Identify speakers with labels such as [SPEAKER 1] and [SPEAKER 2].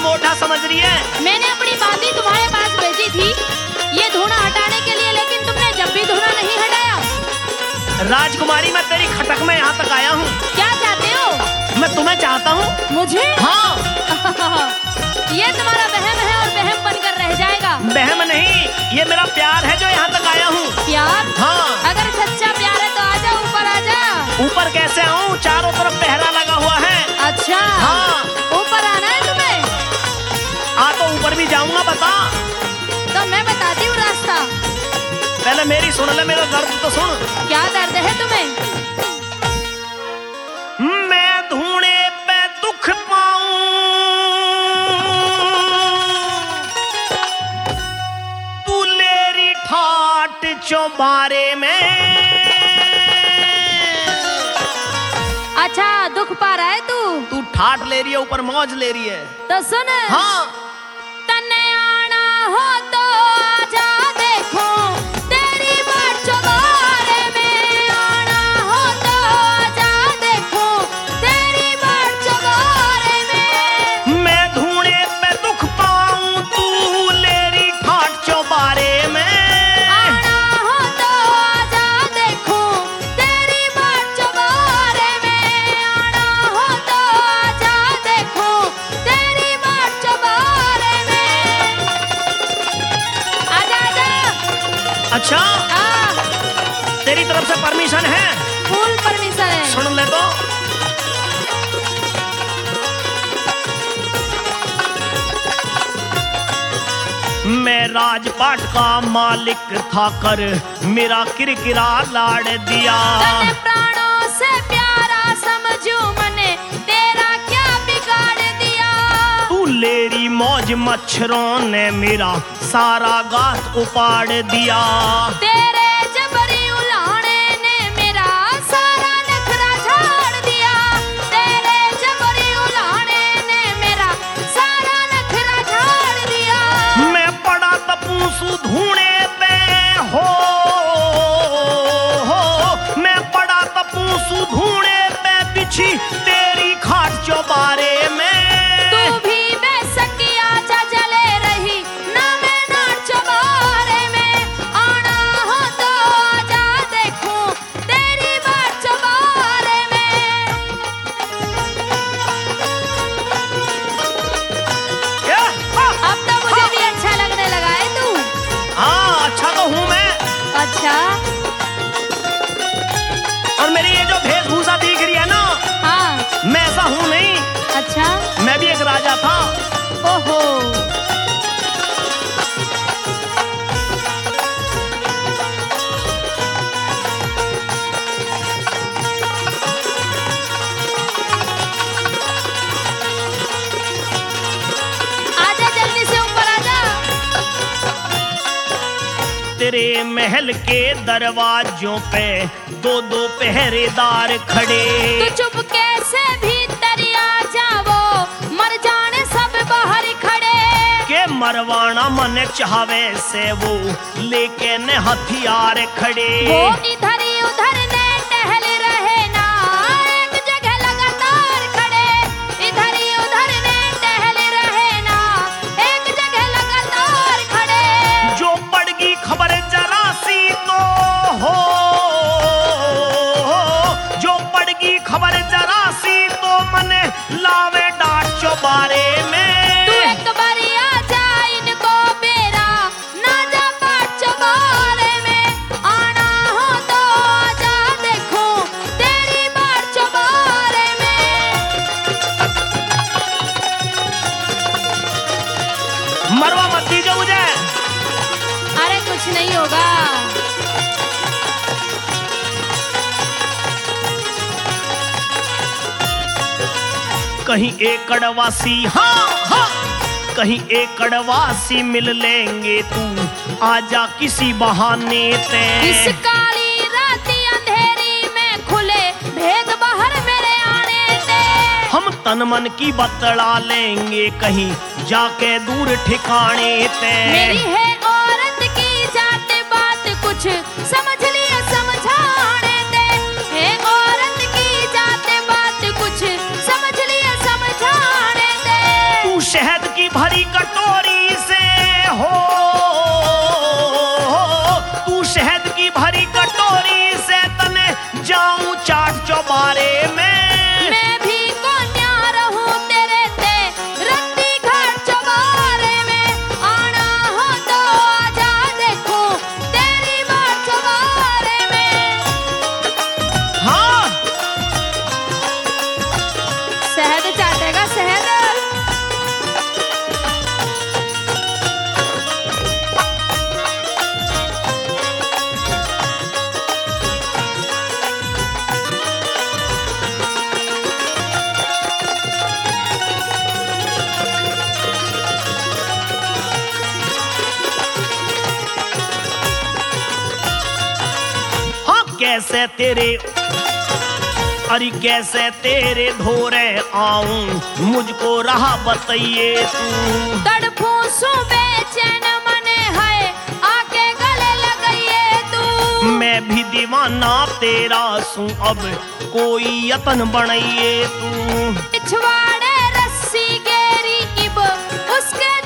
[SPEAKER 1] मोटा समझ रही है?
[SPEAKER 2] मैंने अपनी बांदी तुम्हारे पास भेजी थी ये धुआं हटाने के लिए, लेकिन तुमने जब भी धुआं नहीं हटाया।
[SPEAKER 1] राजकुमारी मैं तेरी खटक में यहाँ तक आया हूँ।
[SPEAKER 2] क्या चाहते हो?
[SPEAKER 1] मैं तुम्हें चाहता हूँ।
[SPEAKER 2] मुझे?
[SPEAKER 1] हाँ।
[SPEAKER 2] ये तुम्हारा वहम है और वहम बनकर रह जाएगा।
[SPEAKER 1] वहम नहीं, ये मेरा प्यार है जो यहाँ तक आया हूँ।
[SPEAKER 2] प्यार?
[SPEAKER 1] हाँ।
[SPEAKER 2] अगर सच्चा प्यार है तो आजा, ऊपर आजा।
[SPEAKER 1] ऊपर कैसे आऊँ? चारों तरफ पहरा लगा हुआ है।
[SPEAKER 2] अच्छा।
[SPEAKER 1] हाँ।
[SPEAKER 2] ऊपर आना है तुम्हें?
[SPEAKER 1] तो ऊपर भी जाऊंगा, बता।
[SPEAKER 2] तो मैं बताती हूँ रास्ता।
[SPEAKER 1] पहले मेरी सुन ले, मेरा दर्द तो सुन।
[SPEAKER 2] क्या दर्द है तुम्हें?
[SPEAKER 1] मैं धूणे पे दुख पाऊं, तू लेरी ठाट चौबारे में।
[SPEAKER 2] अच्छा, दुख पा रहा है तू
[SPEAKER 1] ठाट ले रही है, ऊपर मौज ले रही है।
[SPEAKER 2] तो सुन।
[SPEAKER 1] हाँ।
[SPEAKER 2] तन्ने आना हो तो आजा, देखो तेरी बाट चौबारे में। आना हो तो आजा, देखो तेरी बाट चौबारे में।
[SPEAKER 1] मैं धूणे पे दुख पाऊं, तू लेरी ठाट चौबारे में।
[SPEAKER 2] आना हो तो आजा, देखो तेरी बाट चौबारे में। आना हो तो आजा, देखो तेरी बाट चौबारे में। आजा आजा।
[SPEAKER 1] अच्छा, तेरी तरफ से परमिशन है?
[SPEAKER 2] फुल परमिशन है।
[SPEAKER 1] सुन ले तो। मैं राजपाट का मालिक था कर मेरा किरकिरा लाड़ दिया।
[SPEAKER 2] तने प्राणों से प्यारा समझू मने, तेरा क्या बिगाड़ दिया।
[SPEAKER 1] तू लेरी मौज मच्छरों ने मेरा सारा गात उपाड़ दिया।
[SPEAKER 2] तेरे जबरी उलाने ने मेरा सारा नखरा झाड़ दिया। तेरे जबरी उलाने ने मेरा सारा नखरा झाड़ दिया।
[SPEAKER 1] मैं पड़ा तपूसू धूणे पे हो, मैं पड़ा तपूसू धूणे पे बिछी तेरी खाट चौबारे में।
[SPEAKER 2] तू भी बेसकिया जा जले रही ना, मैं नाट चौबारे में। आना हो तो आजा, देखो तेरी बाट चौबारे में।
[SPEAKER 1] क्या?
[SPEAKER 2] अब तो मुझे भी अच्छा लगने लगा है तू।
[SPEAKER 1] हाँ, अच्छा तो हूँ मैं।
[SPEAKER 2] अच्छा।
[SPEAKER 1] और मेरी ये जो वेशभूषा दिख रही है ना,
[SPEAKER 2] हाँ।
[SPEAKER 1] मैं ऐसा हूँ नहीं।
[SPEAKER 2] अच्छा।
[SPEAKER 1] मैं भी एक राजा था।
[SPEAKER 2] ओहो। आजा जल्दी से ऊपर आजा।
[SPEAKER 1] तेरे महल के दरवाजों पे दो दो पहरेदार खड़े।
[SPEAKER 2] तू चुपके से भीतर आ जाओ, मर जाने सब बाहर खड़े।
[SPEAKER 1] के मरवाना मन चाहवे से वो लेके ने हथियार खड़े।
[SPEAKER 2] वो इधर ही उधर ने टहल रहे ना, एक जगह लगातार खड़े। इधर ही उधर ने टहल रहे ना, एक जगह लगातार खड़े।
[SPEAKER 1] जो पड़गी खबर जरा सी तो हो, जो पड़गी खबर जरा सी तो मने लावे डांट चौबारे में।
[SPEAKER 2] तू एक बारी आ जा, इनको बेरा ना जा बाट चौबारे में। आना हो तो आजा, देखो तेरी बाट चौबारे में।
[SPEAKER 1] मरवा मत दीजिए मुझे।
[SPEAKER 2] अरे कुछ नहीं होगा।
[SPEAKER 1] कहीं एकड़वासी, हाँ हाँ, कहीं एकड़वासी मिल लेंगे, तू आजा किसी बहाने ते।
[SPEAKER 2] इस काली राती अंधेरी में खुले भेद बाहर मेरे आने दे।
[SPEAKER 1] हम तन मन की बतला लेंगे कहीं जाके दूर ठिकाने ते।
[SPEAKER 2] मेरी है औरत की जात बात, कुछ समझ लिया समझाने दे। है औरत की जात बात, कुछ समझ लिया समझाने दे।
[SPEAKER 1] तू शहद की कैसे तेरे, अरे कैसे तेरे धोरे आऊं, मुझको राह बताइए तू।
[SPEAKER 2] तड़फूं सू बेचैन मने है, आके गले लगाइए तू।
[SPEAKER 1] मैं भी दीवाना तेरा सू, अब कोई यतन बनाइए तू।
[SPEAKER 2] पिछवाड़े रस्सी गेरी इब उसके